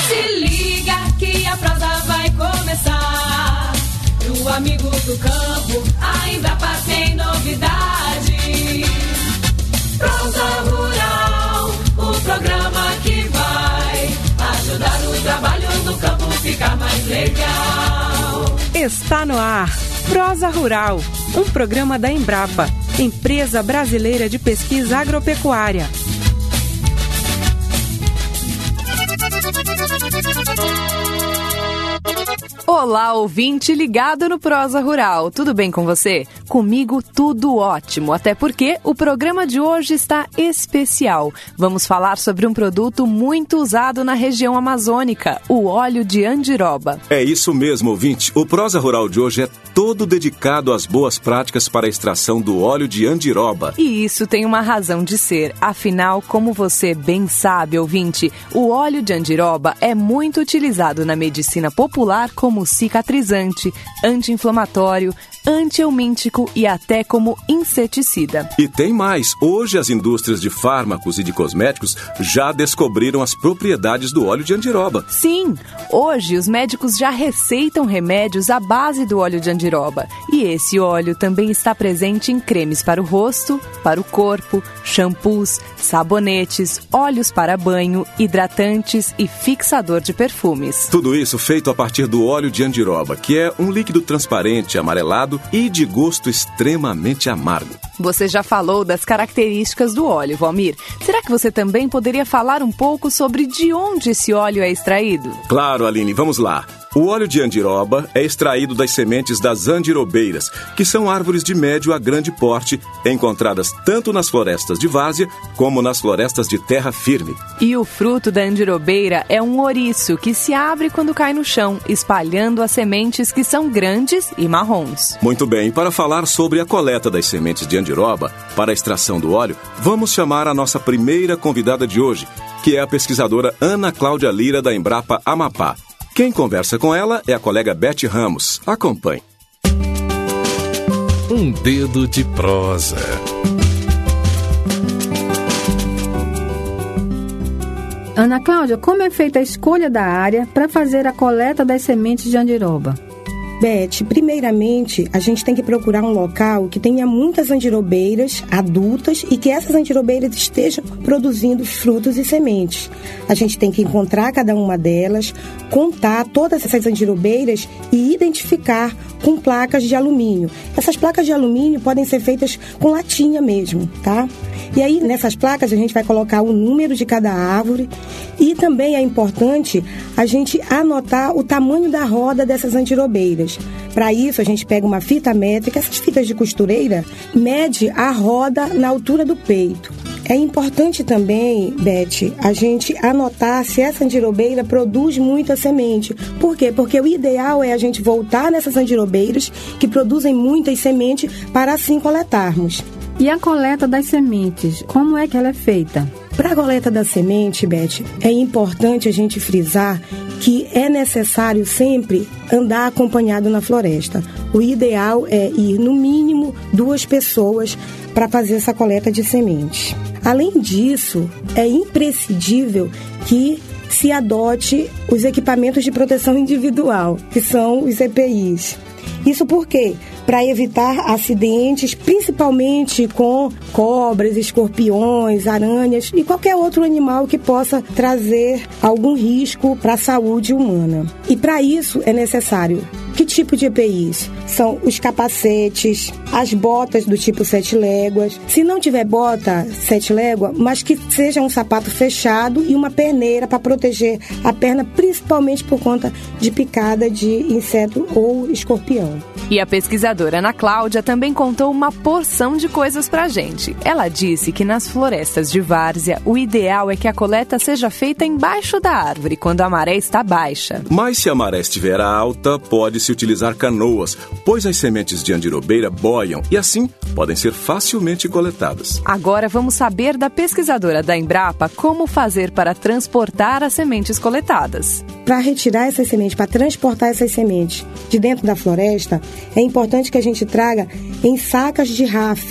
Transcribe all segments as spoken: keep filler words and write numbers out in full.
Se liga que a prosa vai começar. O amigo do campo, a Embrapa tem novidade. Prosa Rural, o programa que vai ajudar o trabalho do campo ficar mais legal. Está no ar, Prosa Rural, um programa da Embrapa, Empresa Brasileira de Pesquisa Agropecuária. Olá, ouvinte ligado no Prosa Rural. Tudo bem com você? Comigo tudo ótimo, até porque o programa de hoje está especial. Vamos falar sobre um produto muito usado na região amazônica, o óleo de andiroba. É isso mesmo, ouvinte. O Prosa Rural de hoje é todo dedicado às boas práticas para a extração do óleo de andiroba. E isso tem uma razão de ser. Afinal, como você bem sabe, ouvinte, o óleo de andiroba é muito utilizado na medicina popular como cicatrizante, anti-inflamatório, antielmíntico e até como inseticida. E tem mais. Hoje as indústrias de fármacos e de cosméticos já descobriram as propriedades do óleo de andiroba. Sim, hoje os médicos já receitam remédios à base do óleo de andiroba. E esse óleo também está presente em cremes para o rosto, para o corpo, shampoos, sabonetes, óleos para banho, hidratantes e fixador de perfumes. Tudo isso feito a partir do óleo de andiroba, que é um líquido transparente, amarelado e de gosto extremamente amargo. Você já falou das características do óleo, Valmir. Será que você também poderia falar um pouco sobre de onde esse óleo é extraído? Claro, Aline, vamos lá. O óleo de andiroba é extraído das sementes das andirobeiras, que são árvores de médio a grande porte, encontradas tanto nas florestas de várzea como nas florestas de terra firme. E o fruto da andirobeira é um ouriço que se abre quando cai no chão, espalhando as sementes que são grandes e marrons. Muito bem, para falar sobre a coleta das sementes de andiroba para a extração do óleo, vamos chamar a nossa primeira convidada de hoje, que é a pesquisadora Ana Cláudia Lira, da Embrapa Amapá. Quem conversa com ela é a colega Beth Ramos. Acompanhe. Um dedo de prosa. Ana Cláudia, como é feita a escolha da área para fazer a coleta das sementes de andiroba? Beth, primeiramente, a gente tem que procurar um local que tenha muitas andirobeiras adultas e que essas andirobeiras estejam produzindo frutos e sementes. A gente tem que encontrar cada uma delas, contar todas essas andirobeiras e identificar com placas de alumínio. Essas placas de alumínio podem ser feitas com latinha mesmo, tá? E aí, nessas placas, a gente vai colocar o número de cada árvore e também é importante a gente anotar o tamanho da roda dessas andirobeiras. Para isso, a gente pega uma fita métrica, essas fitas de costureira, mede a roda na altura do peito. É importante também, Beth, a gente anotar se essa andirobeira produz muita semente. Por quê? Porque o ideal é a gente voltar nessas andirobeiras que produzem muitas sementes para assim coletarmos. E a coleta das sementes, como é que ela é feita? Para a coleta da semente, Beth, é importante a gente frisar que é necessário sempre andar acompanhado na floresta. O ideal é ir, no mínimo, duas pessoas para fazer essa coleta de sementes. Além disso, é imprescindível que se adote os equipamentos de proteção individual, que são os E P Is. Isso por quê? Para evitar acidentes, principalmente com cobras, escorpiões, aranhas e qualquer outro animal que possa trazer algum risco para a saúde humana. E para isso é necessário que tipo de E P Is? São os capacetes, as botas do tipo sete léguas. Se não tiver bota sete léguas, mas que seja um sapato fechado e uma perneira para proteger a perna, principalmente por conta de picada de inseto ou escorpião. E a pesquisadora Ana Cláudia também contou uma porção de coisas pra gente. Ela disse que nas florestas de várzea, o ideal é que a coleta seja feita embaixo da árvore, quando a maré está baixa. Mas se a maré estiver alta, pode-se utilizar canoas, pois as sementes de andirobeira boiam e assim podem ser facilmente coletadas. Agora vamos saber da pesquisadora da Embrapa como fazer para transportar as sementes coletadas. Para retirar essas sementes, para transportar essas sementes de dentro da floresta, é importante que a gente traga em sacas de ráfia,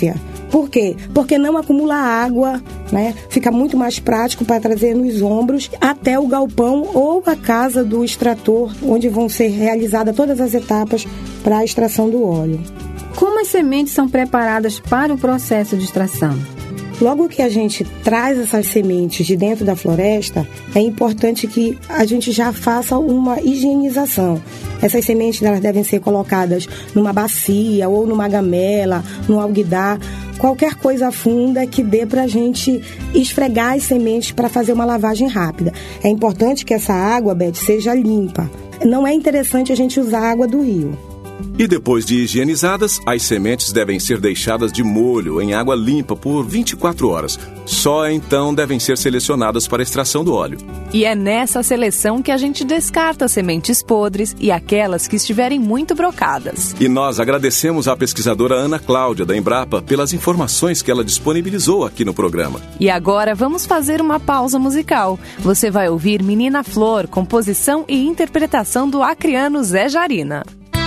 Por quê? Porque não acumula água, né? Fica muito mais prático para trazer nos ombros até o galpão ou a casa do extrator, onde vão ser realizadas todas as etapas para a extração do óleo. Como as sementes são preparadas para o processo de extração? Logo que a gente traz essas sementes de dentro da floresta, é importante que a gente já faça uma higienização. Essas sementes elas devem ser colocadas numa bacia ou numa gamela, num alguidar, qualquer coisa funda que dê para a gente esfregar as sementes para fazer uma lavagem rápida. É importante que essa água, Beth, seja limpa. Não é interessante a gente usar a água do rio. E depois de higienizadas, as sementes devem ser deixadas de molho em água limpa por vinte e quatro horas. Só então devem ser selecionadas para a extração do óleo. E é nessa seleção que a gente descarta sementes podres e aquelas que estiverem muito brocadas. E nós agradecemos à pesquisadora Ana Cláudia, da Embrapa, pelas informações que ela disponibilizou aqui no programa. E agora vamos fazer uma pausa musical. Você vai ouvir Menina Flor, composição e interpretação do acreano Zé Jarina.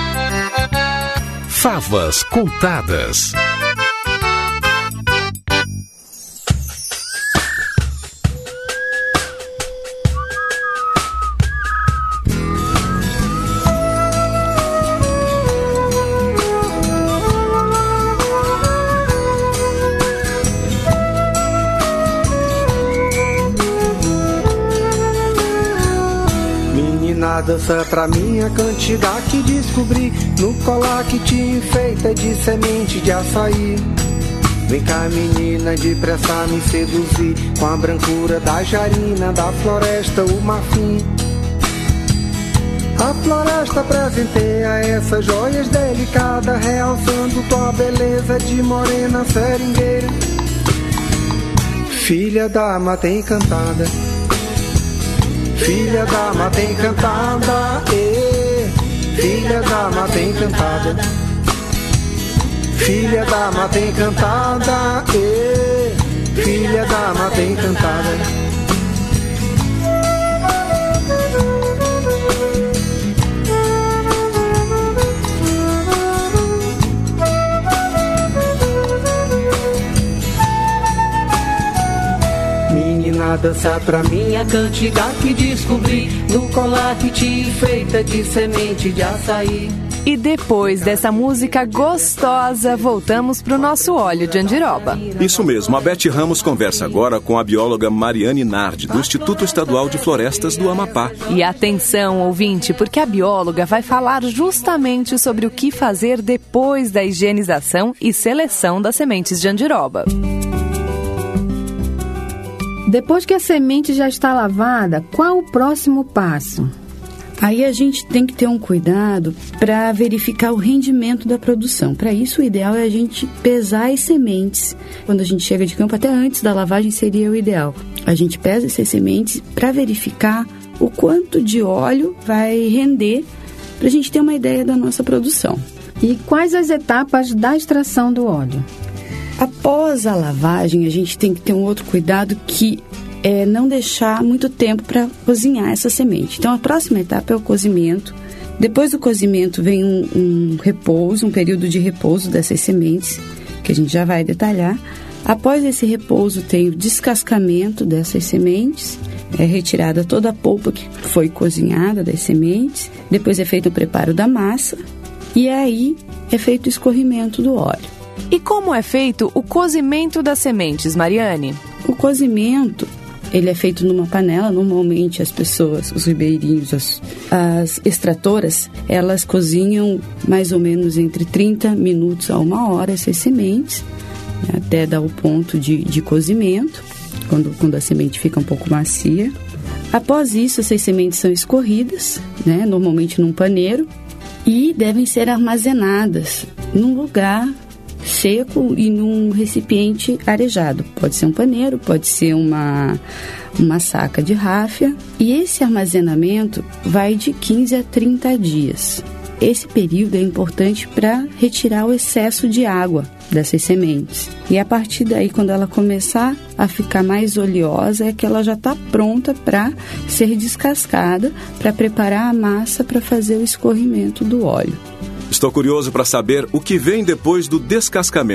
Favas Contadas. Dança pra minha cantiga que descobri no colar que te enfeita de semente de açaí. Vem cá, menina, depressa me seduzir com a brancura da jarina, da floresta, o marfim. A floresta presenteia essas joias delicadas, realçando tua beleza de morena seringueira. Filha da mata encantada, filha da mata encantada, eh, filha da mata encantada, filha da mata encantada, eh, filha da mata encantada. Dança pra minha cantiga que descobri no colar que te enfeita de semente de açaí. E depois dessa música gostosa, voltamos pro nosso óleo de andiroba. Isso mesmo, a Beth Ramos conversa agora com a bióloga Mariane Nardi, do Instituto Estadual de Florestas do Amapá. E atenção, ouvinte, porque a bióloga vai falar justamente sobre o que fazer depois da higienização e seleção das sementes de andiroba. Depois que a semente já está lavada, qual o próximo passo? Aí a gente tem que ter um cuidado para verificar o rendimento da produção. Para isso, o ideal é a gente pesar as sementes. Quando a gente chega de campo, até antes da lavagem seria o ideal. A gente pesa essas sementes para verificar o quanto de óleo vai render, para a gente ter uma ideia da nossa produção. E quais as etapas da extração do óleo? Após a lavagem, a gente tem que ter um outro cuidado que é não deixar muito tempo para cozinhar essa semente. Então, a próxima etapa é o cozimento. Depois do cozimento vem um, um repouso, um período de repouso dessas sementes, que a gente já vai detalhar. Após esse repouso, tem o descascamento dessas sementes, é retirada toda a polpa que foi cozinhada das sementes. Depois é feito o preparo da massa e aí é feito o escorrimento do óleo. E como é feito o cozimento das sementes, Mariane? O cozimento, ele é feito numa panela. Normalmente as pessoas, os ribeirinhos, as, as extratoras, elas cozinham mais ou menos entre trinta minutos a uma hora essas sementes, né, até dar o ponto de, de cozimento, quando, quando a semente fica um pouco macia. Após isso, essas sementes são escorridas, né, normalmente num paneiro, e devem ser armazenadas num lugar seco e num recipiente arejado. Pode ser um paneiro, pode ser uma, uma saca de ráfia. E esse armazenamento vai de quinze a trinta dias. Esse período é importante para retirar o excesso de água dessas sementes. E a partir daí, quando ela começar a ficar mais oleosa, é que ela já está pronta para ser descascada, para preparar a massa para fazer o escorrimento do óleo. Estou curioso para saber o que vem depois do descascamento.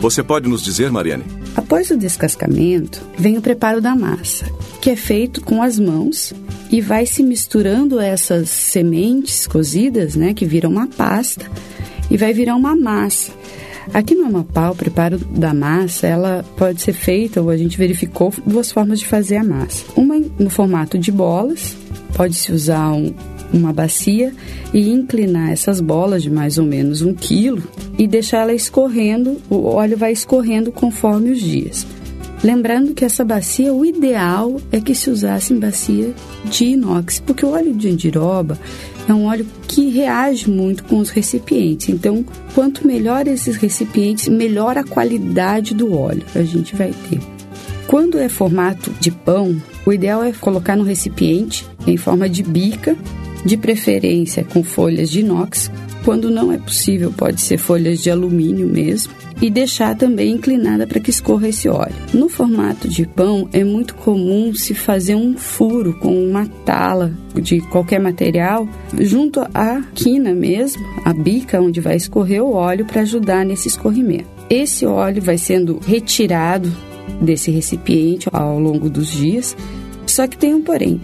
Você pode nos dizer, Mariane? Após o descascamento, vem o preparo da massa, que é feito com as mãos e vai se misturando essas sementes cozidas, né, que viram uma pasta, e vai virar uma massa. Aqui no Amapá, o preparo da massa, ela pode ser feita, ou a gente verificou, duas formas de fazer a massa. Uma no formato de bolas, pode-se usar um, uma bacia e inclinar essas bolas de mais ou menos um quilo e deixar ela escorrendo, o óleo vai escorrendo conforme os dias. Lembrando que essa bacia, o ideal é que se usasse em bacia de inox, porque o óleo de andiroba é um óleo que reage muito com os recipientes. Então, quanto melhor esses recipientes, melhor a qualidade do óleo a gente vai ter. Quando é formato de pão, o ideal é colocar no recipiente em forma de bica, de preferência com folhas de inox. Quando não é possível, pode ser folhas de alumínio mesmo, e deixar também inclinada para que escorra esse óleo. No formato de pão, é muito comum se fazer um furo com uma tala de qualquer material junto à quina mesmo, a bica onde vai escorrer o óleo para ajudar nesse escorrimento. Esse óleo vai sendo retirado desse recipiente ao longo dos dias, só que tem um porém.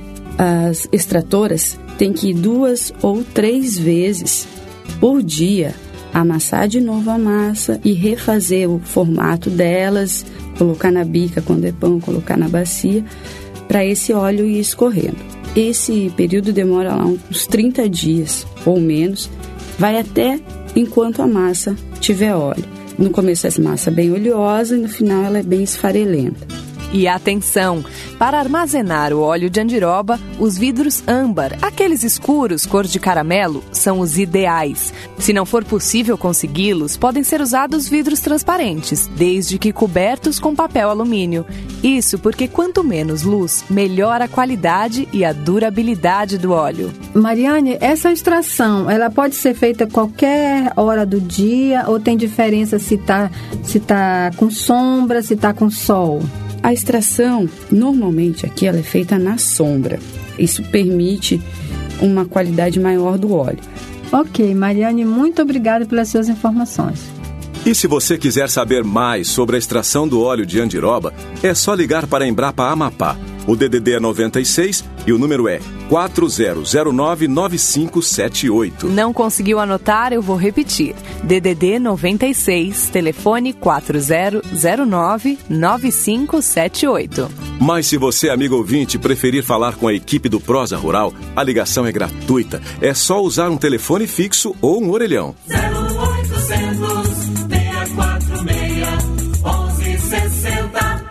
As extratoras têm que ir duas ou três vezes por dia amassar de novo a massa e refazer o formato delas, colocar na bica quando é pão, colocar na bacia, para esse óleo ir escorrendo. Esse período demora lá uns trinta dias ou menos, vai até enquanto a massa tiver óleo. No começo essa massa é bem oleosa e no final ela é bem esfarelenta. E atenção, para armazenar o óleo de andiroba, os vidros âmbar, aqueles escuros cor de caramelo, são os ideais. Se não for possível consegui-los, podem ser usados vidros transparentes, desde que cobertos com papel alumínio. Isso porque quanto menos luz, melhor a qualidade e a durabilidade do óleo. Mariane, essa extração, ela pode ser feita a qualquer hora do dia ou tem diferença se está se tá com sombra, se está com sol? A extração, normalmente, aqui ela é feita na sombra. Isso permite uma qualidade maior do óleo. Ok, Mariane, muito obrigada pelas suas informações. E se você quiser saber mais sobre a extração do óleo de andiroba, é só ligar para a Embrapa Amapá. O D D D é noventa e seis e o número é quatro zero zero nove nove cinco sete oito. Não conseguiu anotar? Eu vou repetir. D D D noventa e seis, telefone quatro zero zero nove nove cinco sete oito. Mas se você, amigo ouvinte, preferir falar com a equipe do Prosa Rural, a ligação é gratuita. É só usar um telefone fixo ou um orelhão. zero oitocentos, seis quatro seis, onze sessenta.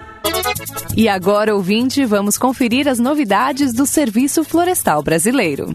E agora, ouvinte, vamos conferir as novidades do Serviço Florestal Brasileiro.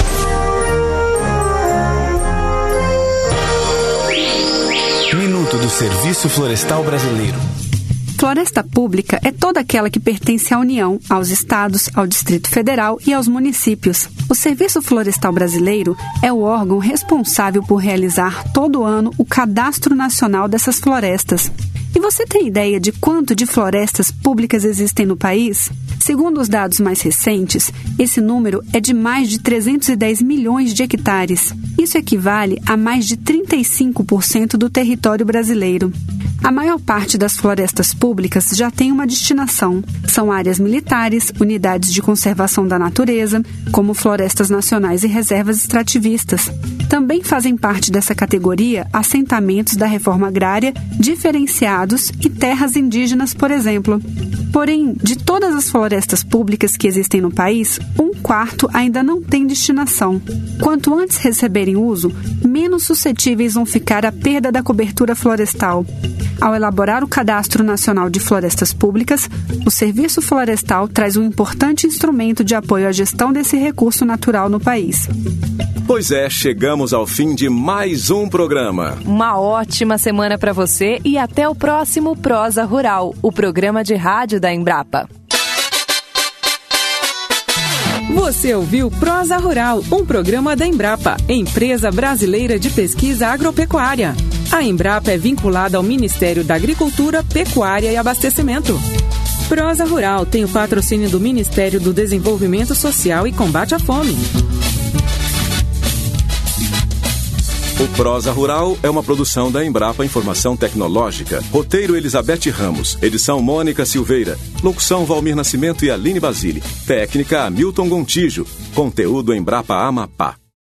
Minuto do Serviço Florestal Brasileiro. Floresta pública é toda aquela que pertence à União, aos estados, ao Distrito Federal e aos municípios. O Serviço Florestal Brasileiro é o órgão responsável por realizar todo ano o Cadastro Nacional dessas florestas. E você tem ideia de quanto de florestas públicas existem no país? Segundo os dados mais recentes, esse número é de mais de trezentos e dez milhões de hectares. Isso equivale a mais de trinta e cinco por cento do território brasileiro. A maior parte das florestas públicas já tem uma destinação. São áreas militares, unidades de conservação da natureza, como florestas nacionais e reservas extrativistas. Também fazem parte dessa categoria assentamentos da reforma agrária, diferenciados e terras indígenas, por exemplo. Porém, de todas as florestas públicas que existem no país, um quarto ainda não tem destinação. Quanto antes receberem uso, menos suscetíveis vão ficar à perda da cobertura florestal. Ao elaborar o Cadastro Nacional de Florestas Públicas, o Serviço Florestal traz um importante instrumento de apoio à gestão desse recurso natural no país. Pois é, chegamos ao fim de mais um programa. Uma ótima semana para você e até o próximo Prosa Rural, o programa de rádio da Embrapa. Você ouviu Prosa Rural, um programa da Embrapa, Empresa Brasileira de Pesquisa Agropecuária. A Embrapa é vinculada ao Ministério da Agricultura, Pecuária e Abastecimento. Prosa Rural tem o patrocínio do Ministério do Desenvolvimento Social e Combate à Fome. O Prosa Rural é uma produção da Embrapa Informação Tecnológica. Roteiro Elizabeth Ramos. Edição Mônica Silveira. Locução Valmir Nascimento e Aline Basile. Técnica Hamilton Gontijo. Conteúdo Embrapa Amapá.